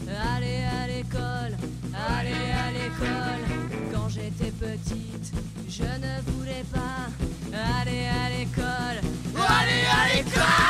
aller à l'école, aller à l'école. Quand j'étais petite, je ne voulais pas aller à l'école, aller à l'école.